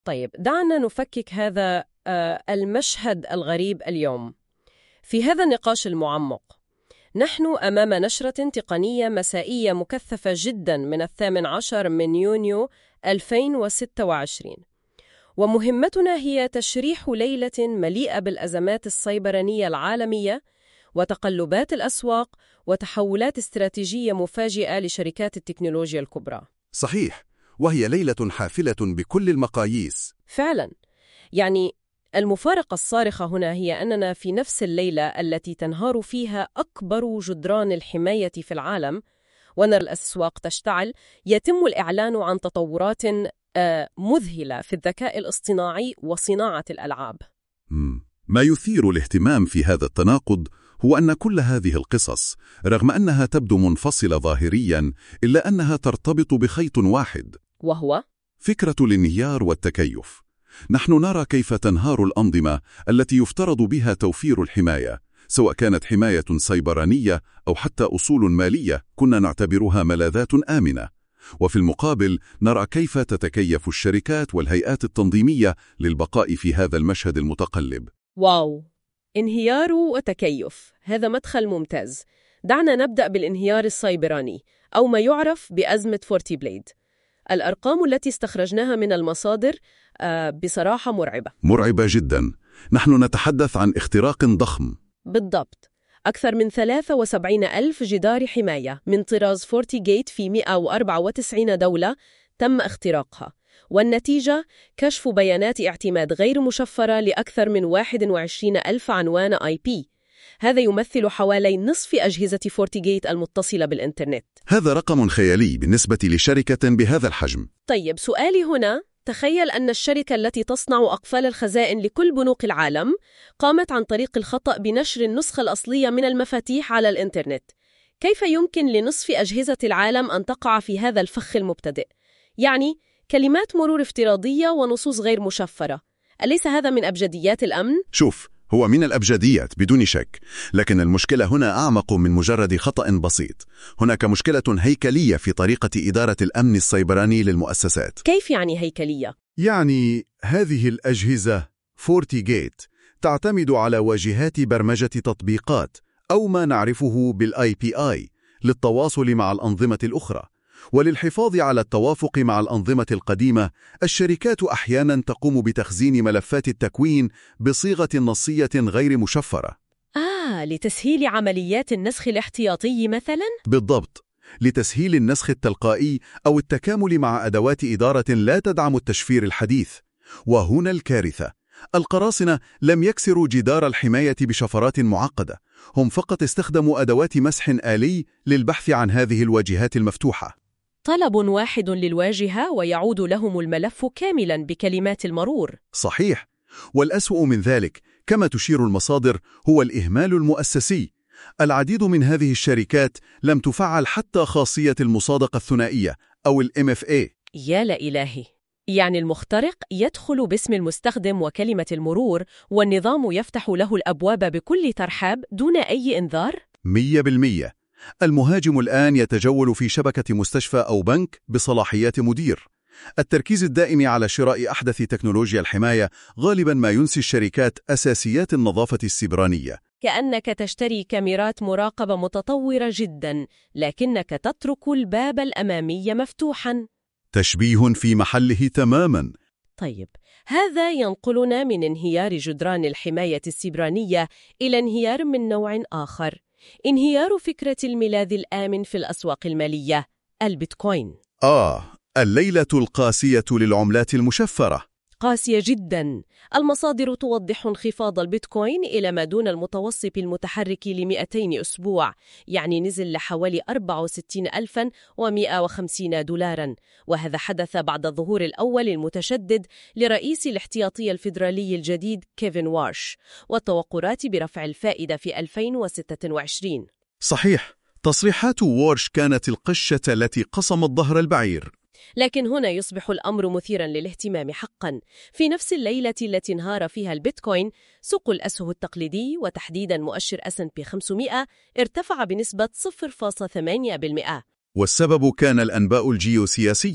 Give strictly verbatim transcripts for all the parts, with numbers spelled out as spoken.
طيب دعنا نفكك هذا آه، المشهد الغريب اليوم. في هذا النقاش المعمق نحن أمام نشرة تقنية مسائية مكثفة جدا من الثامن عشر من يونيو ألفين وستة وعشرين، ومهمتنا هي تشريح ليلة مليئة بالأزمات السيبرانية العالمية وتقلبات الأسواق وتحولات استراتيجية مفاجئة لشركات التكنولوجيا الكبرى. صحيح، وهي ليلة حافلة بكل المقاييس. فعلا، يعني المفارقة الصارخة هنا هي أننا في نفس الليلة التي تنهار فيها أكبر جدران الحماية في العالم ونرى الأسواق تشتعل، يتم الإعلان عن تطورات آه مذهلة في الذكاء الاصطناعي وصناعة الألعاب. ما يثير الاهتمام في هذا التناقض هو أن كل هذه القصص، رغم أنها تبدو منفصلة ظاهرياً، إلا أنها ترتبط بخيط واحد، وهو فكرة الانهيار والتكيف. نحن نرى كيف تنهار الأنظمة التي يفترض بها توفير الحماية، سواء كانت حماية سيبرانية أو حتى أصول مالية كنا نعتبرها ملاذات آمنة. وفي المقابل نرى كيف تتكيف الشركات والهيئات التنظيمية للبقاء في هذا المشهد المتقلب. واو، انهيار وتكيف، هذا مدخل ممتاز. دعنا نبدأ بالانهيار السيبراني أو ما يعرف بأزمة فورتي بليد. الأرقام التي استخرجناها من المصادر آه بصراحة مرعبة. مرعبة جدا. نحن نتحدث عن اختراق ضخم. بالضبط، أكثر من ثلاثة وسبعين ألف جدار حماية من طراز فورتي جيت في مئة وأربعة وتسعين دولة تم اختراقها، والنتيجة كشف بيانات اعتماد غير مشفرة لأكثر من واحد وعشرين ألف عنوان آي بي. هذا يمثل حوالي نصف أجهزة فورتي جيت المتصلة بالإنترنت. هذا رقم خيالي بالنسبة لشركة بهذا الحجم. طيب سؤالي هنا، تخيل أن الشركة التي تصنع أقفال الخزائن لكل بنوك العالم قامت عن طريق الخطأ بنشر النسخة الأصلية من المفاتيح على الإنترنت. كيف يمكن لنصف أجهزة العالم أن تقع في هذا الفخ المبتدئ؟ يعني كلمات مرور افتراضية ونصوص غير مشفرة. أليس هذا من أبجديات الأمن؟ شوف، هو من الأبجديات بدون شك، لكن المشكلة هنا أعمق من مجرد خطأ بسيط. هناك مشكلة هيكلية في طريقة إدارة الأمن السيبراني للمؤسسات. كيف يعني هيكلية؟ يعني هذه الأجهزة فورتي جيت تعتمد على واجهات برمجة تطبيقات أو ما نعرفه بالآي بي آي للتواصل مع الأنظمة الأخرى. وللحفاظ على التوافق مع الأنظمة القديمة، الشركات أحياناً تقوم بتخزين ملفات التكوين بصيغة نصية غير مشفرة. آه، لتسهيل عمليات النسخ الاحتياطي مثلاً؟ بالضبط، لتسهيل النسخ التلقائي أو التكامل مع أدوات إدارة لا تدعم التشفير الحديث. وهنا الكارثة، القراصنة لم يكسروا جدار الحماية بشفرات معقدة، هم فقط استخدموا أدوات مسح آلي للبحث عن هذه الواجهات المفتوحة. طلب واحد للواجهة ويعود لهم الملف كاملاً بكلمات المرور. صحيح، والأسوأ من ذلك كما تشير المصادر هو الإهمال المؤسسي. العديد من هذه الشركات لم تفعل حتى خاصية المصادقة الثنائية أو ال إم إف إيه. يا لإلهي، يعني المخترق يدخل باسم المستخدم وكلمة المرور والنظام يفتح له الأبواب بكل ترحاب دون أي إنذار؟ مية بالمية. المهاجم الآن يتجول في شبكة مستشفى أو بنك بصلاحيات مدير. التركيز الدائم على شراء أحدث تكنولوجيا الحماية غالباً ما ينسي الشركات أساسيات النظافة السيبرانية. كأنك تشتري كاميرات مراقبة متطورة جداً، لكنك تترك الباب الأمامي مفتوحاً. تشبيه في محله تماماً. طيب، هذا ينقلنا من انهيار جدران الحماية السيبرانية إلى انهيار من نوع آخر، انهيار فكرة الملاذ الآمن في الأسواق المالية، البيتكوين. آه، الليلة القاسية للعملات المشفرة. قاسية جداً. المصادر توضح انخفاض البيتكوين إلى ما دون المتوسط المتحرك لمئتين أسبوع، يعني نزل لحوالي أربعة وستين ألفاً ومئة وخمسين دولارا، وهذا حدث بعد الظهور الأول المتشدد لرئيس الاحتياطي الفيدرالي الجديد كيفن وارش والتوقعات برفع الفائدة في ألفين وستة وعشرين. صحيح، تصريحات وارش كانت القشة التي قصمت ظهر البعير. لكن هنا يصبح الأمر مثيراً للاهتمام حقاً. في نفس الليلة التي انهار فيها البيتكوين، سوق الأسهم التقليدي وتحديداً مؤشر إس أند بي خمسمئة ارتفع بنسبة صفر فاصلة ثمانية بالمئة. والسبب كان الأنباء الجيوسياسية.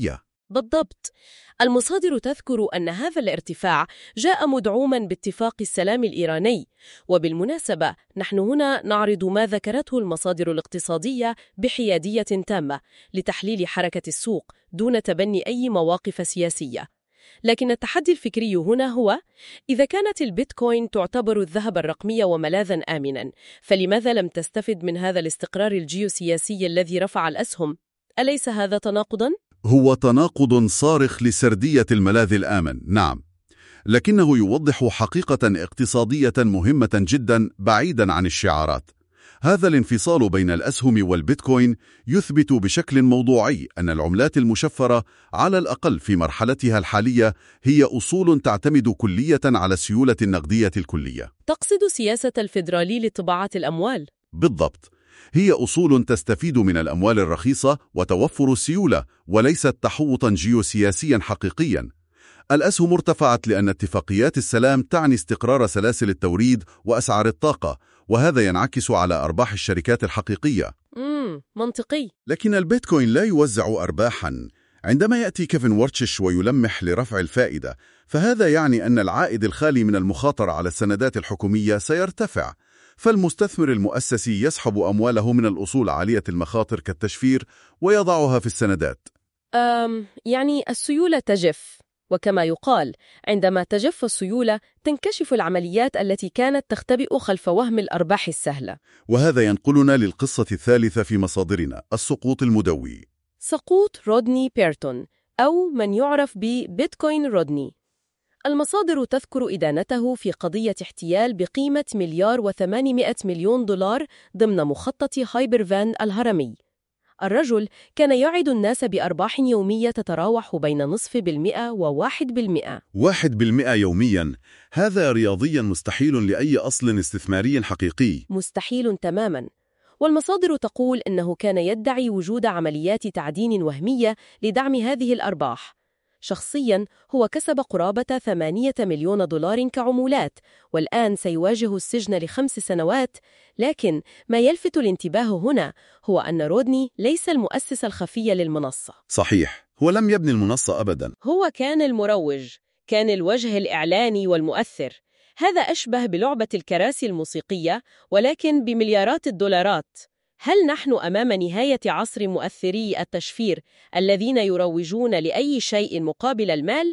بالضبط. المصادر تذكر أن هذا الارتفاع جاء مدعوماً باتفاق السلام الإيراني، وبالمناسبة نحن هنا نعرض ما ذكرته المصادر الاقتصادية بحيادية تامة لتحليل حركة السوق دون تبني أي مواقف سياسية. لكن التحدي الفكري هنا هو إذا كانت البيتكوين تعتبر الذهب الرقمي وملاذاً آمناً، فلماذا لم تستفد من هذا الاستقرار الجيوسياسي الذي رفع الأسهم؟ أليس هذا تناقضاً؟ هو تناقض صارخ لسردية الملاذ الآمن، نعم، لكنه يوضح حقيقة اقتصادية مهمة جدا بعيدا عن الشعارات. هذا الانفصال بين الأسهم والبيتكوين يثبت بشكل موضوعي أن العملات المشفرة على الأقل في مرحلتها الحالية هي أصول تعتمد كلية على السيولة النقدية الكلية. تقصد سياسة الفيدرالي لطباعة الأموال؟ بالضبط، هي أصول تستفيد من الأموال الرخيصة وتوفر السيولة، وليست تحوطا جيوسياسيا حقيقيا. الأسهم ارتفعت لأن اتفاقيات السلام تعني استقرار سلاسل التوريد وأسعار الطاقة، وهذا ينعكس على أرباح الشركات الحقيقية. امم منطقي. لكن البيتكوين لا يوزع أرباحا. عندما يأتي كيفن وورتش ويلمح لرفع الفائدة، فهذا يعني أن العائد الخالي من المخاطرة على السندات الحكومية سيرتفع، فالمستثمر المؤسسي يسحب أمواله من الأصول عالية المخاطر كالتشفير ويضعها في السندات. أم يعني السيولة تجف، وكما يقال عندما تجف السيولة تنكشف العمليات التي كانت تختبئ خلف وهم الأرباح السهلة. وهذا ينقلنا للقصة الثالثة في مصادرنا، السقوط المدوي. سقوط رودني بيرتون، أو من يعرف ببيتكوين رودني. المصادر تذكر إدانته في قضية احتيال بقيمة مليار وثمانمائة مليون دولار ضمن مخطط هايبرفان الهرمي. الرجل كان يعد الناس بأرباح يومية تتراوح بين نصف بالمئة وواحد بالمئة. واحد بالمئة يومياً، هذا رياضياً مستحيل لأي أصل استثماري حقيقي. مستحيل تماماً. والمصادر تقول إنه كان يدعي وجود عمليات تعدين وهمية لدعم هذه الأرباح. شخصياً هو كسب قرابة ثمانية مليون دولار كعمولات، والآن سيواجه السجن لخمس سنوات. لكن ما يلفت الانتباه هنا هو أن رودني ليس المؤسس الخفي للمنصة. صحيح، هو لم يبني المنصة أبداً. هو كان المروج، كان الوجه الإعلاني والمؤثر. هذا أشبه بلعبة الكراسي الموسيقية، ولكن بمليارات الدولارات. هل نحن أمام نهاية عصر مؤثري التشفير الذين يروجون لأي شيء مقابل المال؟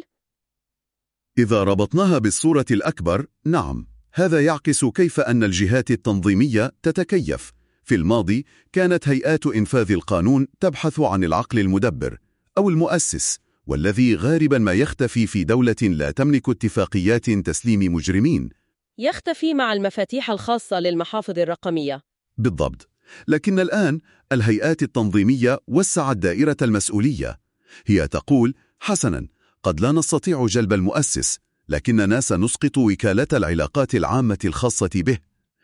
إذا ربطناها بالصورة الأكبر، نعم، هذا يعكس كيف أن الجهات التنظيمية تتكيف. في الماضي كانت هيئات إنفاذ القانون تبحث عن العقل المدبر أو المؤسس، والذي غالباً ما يختفي في دولة لا تملك اتفاقيات تسليم مجرمين. يختفي مع المفاتيح الخاصة للمحافظ الرقمية. بالضبط. لكن الآن الهيئات التنظيمية وسعت دائرة المسؤولية. هي تقول: حسناً، قد لا نستطيع جلب المؤسس، لكننا سنسقط وكالة العلاقات العامة الخاصة به.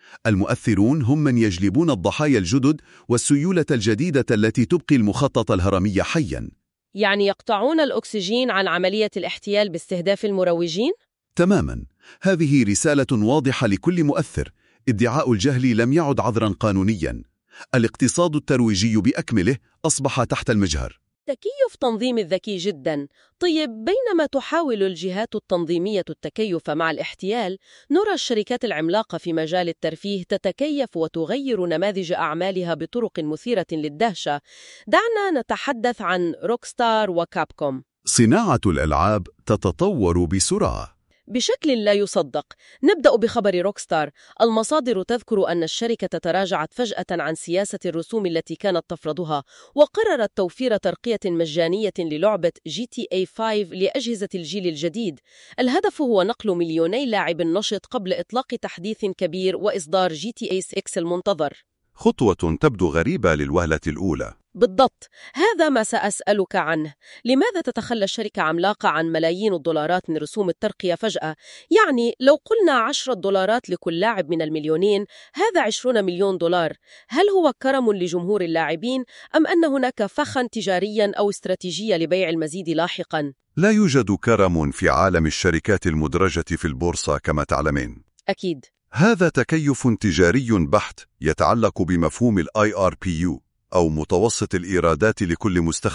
المؤثرون هم من يجلبون الضحايا الجدد والسيولة الجديدة التي تبقي المخطط الهرمي حياً. يعني يقطعون الأكسجين عن عملية الاحتيال باستهداف المروجين؟ تماماً. هذه رسالة واضحة لكل مؤثر. ادعاء الجهل لم يعد عذراً قانونياً. الاقتصاد الترويجي بأكمله أصبح تحت المجهر. تكيف تنظيمي ذكي جداً. طيب، بينما تحاول الجهات التنظيمية التكيف مع الاحتيال، نرى الشركات العملاقة في مجال الترفيه تتكيف وتغير نماذج أعمالها بطرق مثيرة للدهشة. دعنا نتحدث عن روكستار وكابكوم. صناعة الألعاب تتطور بسرعة بشكل لا يصدق. نبدأ بخبر روكستار. المصادر تذكر أن الشركة تراجعت فجأة عن سياسة الرسوم التي كانت تفرضها، وقررت توفير ترقية مجانية للعبة جي تي إيه خمسة لأجهزة الجيل الجديد. الهدف هو نقل مليوني لاعب نشط قبل إطلاق تحديث كبير وإصدار جي تي إيه ستة المنتظر. خطوة تبدو غريبة للوهلة الأولى. بالضبط، هذا ما سأسألك عنه. لماذا تتخلى الشركة عملاقة عن ملايين الدولارات من رسوم الترقية فجأة؟ يعني لو قلنا عشرة دولارات لكل لاعب من المليونين، هذا عشرون مليون دولار. هل هو كرم لجمهور اللاعبين، أم أن هناك فخا تجاريا أو استراتيجية لبيع المزيد لاحقا؟ لا يوجد كرم في عالم الشركات المدرجة في البورصة كما تعلمين. أكيد. هذا تكيف تجاري بحت يتعلق بمفهوم ال آي آر بي يو أو متوسط الإيرادات لكل مستخدم.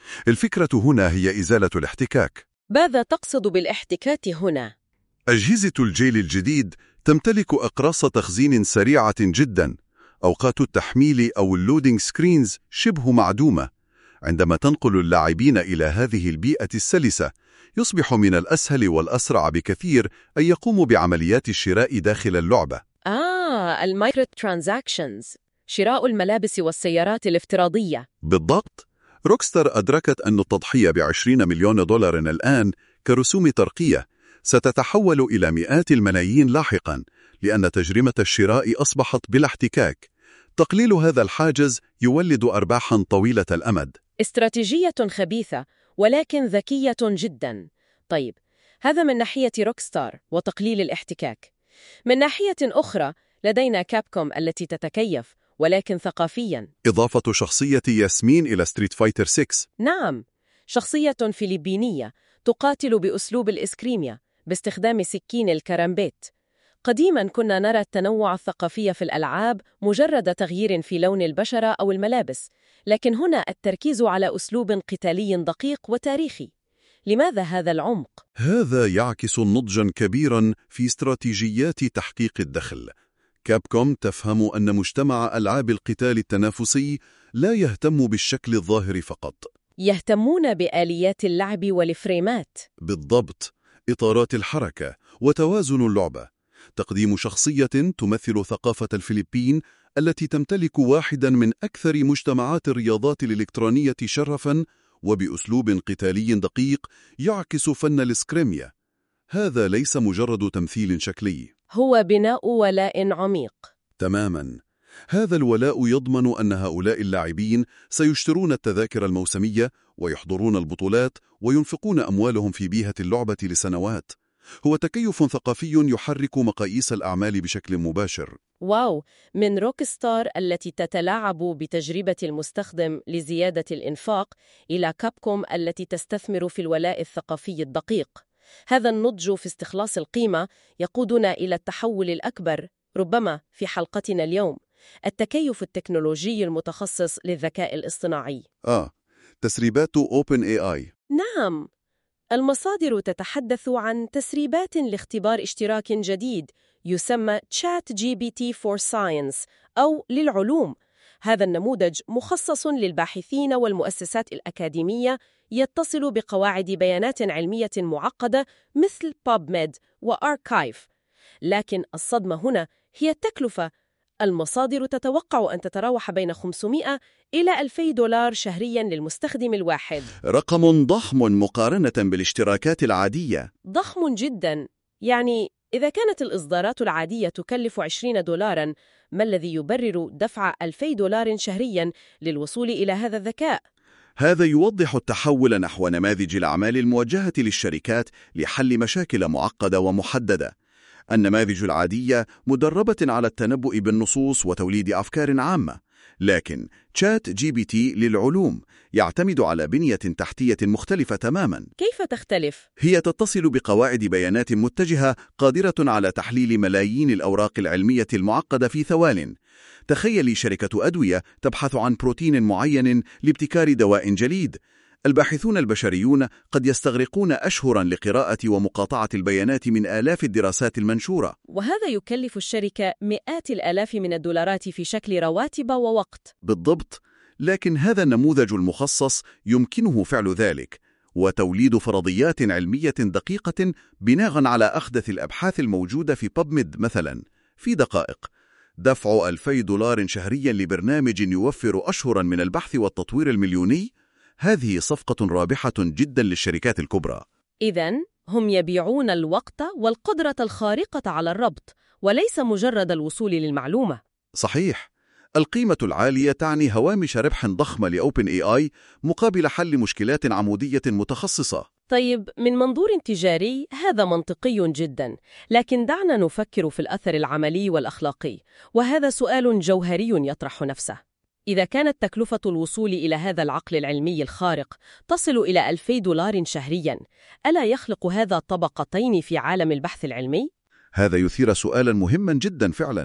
الفكرة هنا هي إزالة الاحتكاك. ماذا تقصد بالاحتكاك هنا؟ أجهزة الجيل الجديد تمتلك أقراص تخزين سريعة جدا. أوقات التحميل أو اللودينج سكرينز شبه معدومة. عندما تنقل اللاعبين إلى هذه البيئة السلسة، يصبح من الأسهل والأسرع بكثير أن يقوموا بعمليات الشراء داخل اللعبة. آه، المايكرو ترانزاكشنز، شراء الملابس والسيارات الافتراضية. بالضبط. روكستار أدركت أن التضحية بعشرين مليون دولار الآن كرسوم ترقية ستتحول إلى مئات الملايين لاحقاً، لأن تجربة الشراء أصبحت بلا احتكاك. تقليل هذا الحاجز يولد أرباحاً طويلة الأمد. استراتيجية خبيثة ولكن ذكية جداً. طيب، هذا من ناحية روكستار وتقليل الاحتكاك. من ناحية أخرى لدينا كابكوم التي تتكيف ولكن ثقافياً. إضافة شخصية ياسمين إلى ستريت فايتر ستة. نعم، شخصية فلبينية تقاتل بأسلوب الإسكريميا باستخدام سكين الكرامبيت. قديماً كنا نرى التنوع الثقافي في الألعاب مجرد تغيير في لون البشرة أو الملابس، لكن هنا التركيز على أسلوب قتالي دقيق وتاريخي. لماذا هذا العمق؟ هذا يعكس نضجاً كبيراً في استراتيجيات تحقيق الدخل. كابكوم تفهم أن مجتمع ألعاب القتال التنافسي لا يهتم بالشكل الظاهر فقط. يهتمون بآليات اللعب والفريمات. بالضبط، إطارات الحركة وتوازن اللعبة. تقديم شخصية تمثل ثقافة الفلبين التي تمتلك واحداً من أكثر مجتمعات الرياضات الإلكترونية شرفاً وبأسلوب قتالي دقيق يعكس فن الإسكريميا. هذا ليس مجرد تمثيل شكلي، هو بناء ولاء عميق. تماماً. هذا الولاء يضمن أن هؤلاء اللاعبين سيشترون التذاكر الموسمية ويحضرون البطولات وينفقون أموالهم في بيئة اللعبة لسنوات. هو تكيف ثقافي يحرك مقاييس الأعمال بشكل مباشر. واو، من روكستار التي تتلاعب بتجربة المستخدم لزيادة الإنفاق إلى كابكوم التي تستثمر في الولاء الثقافي الدقيق. هذا النضج في استخلاص القيمة يقودنا إلى التحول الأكبر ربما في حلقتنا اليوم، التكيف التكنولوجي المتخصص للذكاء الاصطناعي. آه، تسريبات أوبن إيه آي. نعم، المصادر تتحدث عن تسريبات لاختبار اشتراك جديد يسمى تشات جي بي تي فور ساينس أو للعلوم. هذا النموذج مخصص للباحثين والمؤسسات الأكاديمية، يتصل بقواعد بيانات علمية معقدة مثل بابميد وآركايف. لكن الصدمة هنا هي التكلفة. المصادر تتوقع أن تتراوح بين خمسمائة إلى ألفي دولار شهرياً للمستخدم الواحد. رقم ضخم مقارنة بالاشتراكات العادية. ضخم جداً. يعني إذا كانت الإصدارات العادية تكلف عشرين دولاراً، ما الذي يبرر دفع ألفي دولار شهرياً للوصول إلى هذا الذكاء؟ هذا يوضح التحول نحو نماذج الأعمال الموجهة للشركات لحل مشاكل معقدة ومحددة. النماذج العادية مدربة على التنبؤ بالنصوص وتوليد أفكار عامة، لكن تشات جي بي تي للعلوم يعتمد على بنية تحتية مختلفة تماماً. كيف تختلف؟ هي تتصل بقواعد بيانات متجهة قادرة على تحليل ملايين الأوراق العلمية المعقدة في ثوان. تخيلي شركة أدوية تبحث عن بروتين معين لابتكار دواء جديد. الباحثون البشريون قد يستغرقون أشهراً لقراءة ومقاطعة البيانات من آلاف الدراسات المنشورة، وهذا يكلف الشركة مئات الآلاف من الدولارات في شكل رواتب ووقت. بالضبط، لكن هذا النموذج المخصص يمكنه فعل ذلك، وتوليد فرضيات علمية دقيقة بناء على أحدث الأبحاث الموجودة في بابميد مثلاً في دقائق. دفع ألفي دولار شهرياً لبرنامج يوفر أشهراً من البحث والتطوير المليوني، هذه صفقة رابحة جداً للشركات الكبرى. إذن هم يبيعون الوقت والقدرة الخارقة على الربط، وليس مجرد الوصول للمعلومة. صحيح. القيمة العالية تعني هوامش ربح ضخمة لأوبن إي آي مقابل حل مشكلات عمودية متخصصة. طيب، من منظور تجاري هذا منطقي جدا، لكن دعنا نفكر في الأثر العملي والأخلاقي، وهذا سؤال جوهري يطرح نفسه. إذا كانت تكلفة الوصول إلى هذا العقل العلمي الخارق تصل إلى ألفي دولار شهرياً، ألا يخلق هذا طبقتين في عالم البحث العلمي؟ هذا يثير سؤالاً مهماً جداً فعلاً.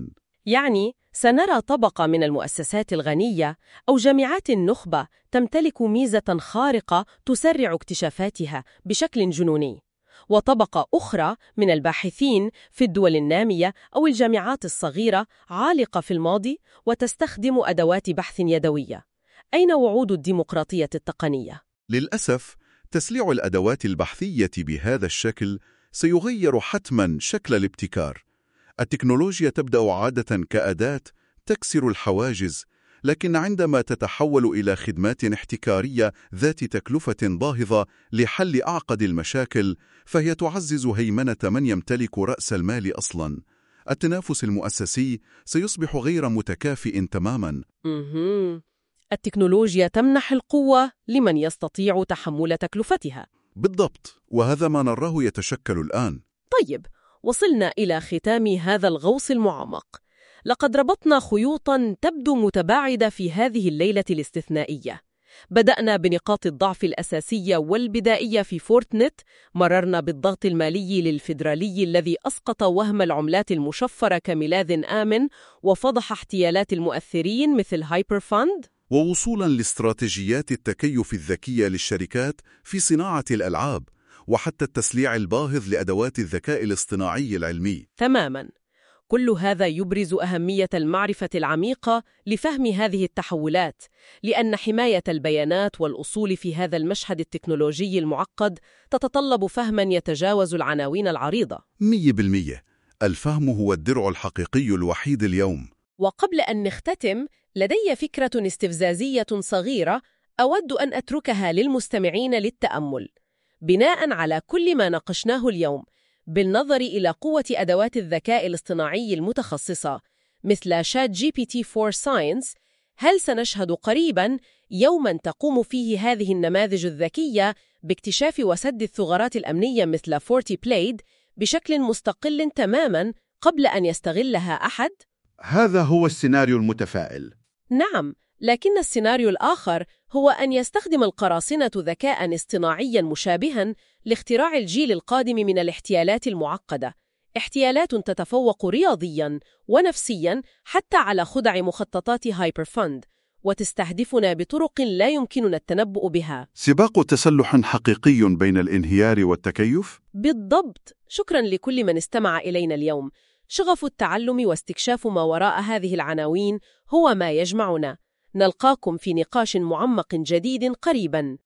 يعني سنرى طبقة من المؤسسات الغنية أو جامعات النخبة تمتلك ميزة خارقة تسرع اكتشافاتها بشكل جنوني، وطبقة أخرى من الباحثين في الدول النامية أو الجامعات الصغيرة عالقة في الماضي وتستخدم أدوات بحث يدوية. أين وعود الديمقراطية التقنية؟ للأسف، تسليع الأدوات البحثية بهذا الشكل سيغير حتماً شكل الابتكار. التكنولوجيا تبدأ عادة كأداة تكسر الحواجز، لكن عندما تتحول إلى خدمات احتكارية ذات تكلفة باهظة لحل أعقد المشاكل، فهي تعزز هيمنة من يمتلك رأس المال أصلاً. التنافس المؤسسي سيصبح غير متكافئ تماماً. مهم. التكنولوجيا تمنح القوة لمن يستطيع تحمل تكلفتها. بالضبط، وهذا ما نراه يتشكل الآن. طيب، وصلنا إلى ختام هذا الغوص المعمق. لقد ربطنا خيوطاً تبدو متباعدة في هذه الليلة الاستثنائية. بدأنا بنقاط الضعف الأساسية والبدائية في فورتنت، مررنا بالضغط المالي للفيدرالي الذي أسقط وهم العملات المشفرة كملاذ آمن وفضح احتيالات المؤثرين مثل هايبر فاند، ووصولاً لاستراتيجيات التكيف الذكية للشركات في صناعة الألعاب، وحتى التسليع الباهظ لأدوات الذكاء الاصطناعي العلمي. تماماً. كل هذا يبرز أهمية المعرفة العميقة لفهم هذه التحولات، لأن حماية البيانات والأصول في هذا المشهد التكنولوجي المعقد تتطلب فهماً يتجاوز العناوين العريضة. مية بالمية. الفهم هو الدرع الحقيقي الوحيد اليوم. وقبل أن نختتم، لدي فكرة استفزازية صغيرة أود أن أتركها للمستمعين للتأمل. بناء على كل ما ناقشناه اليوم، بالنظر إلى قوة أدوات الذكاء الاصطناعي المتخصصة مثل شات جي بي تي فور ساينس، هل سنشهد قريباً يوماً تقوم فيه هذه النماذج الذكية باكتشاف وسد الثغرات الأمنية مثل فورتي بلايد بشكل مستقل تماماً قبل أن يستغلها أحد؟ هذا هو السيناريو المتفائل. نعم، لكن السيناريو الآخر هو أن يستخدم القراصنة ذكاء اصطناعيا مشابها لاختراع الجيل القادم من الاحتيالات المعقدة، احتيالات تتفوق رياضيا ونفسيا حتى على خدع مخططات هايبر فاند، وتستهدفنا بطرق لا يمكننا التنبؤ بها. سباق تسلح حقيقي بين الانهيار والتكيف؟ بالضبط. شكرا لكل من استمع إلينا اليوم. شغف التعلم واستكشاف ما وراء هذه العناوين هو ما يجمعنا. نلقاكم في نقاش معمق جديد قريباً.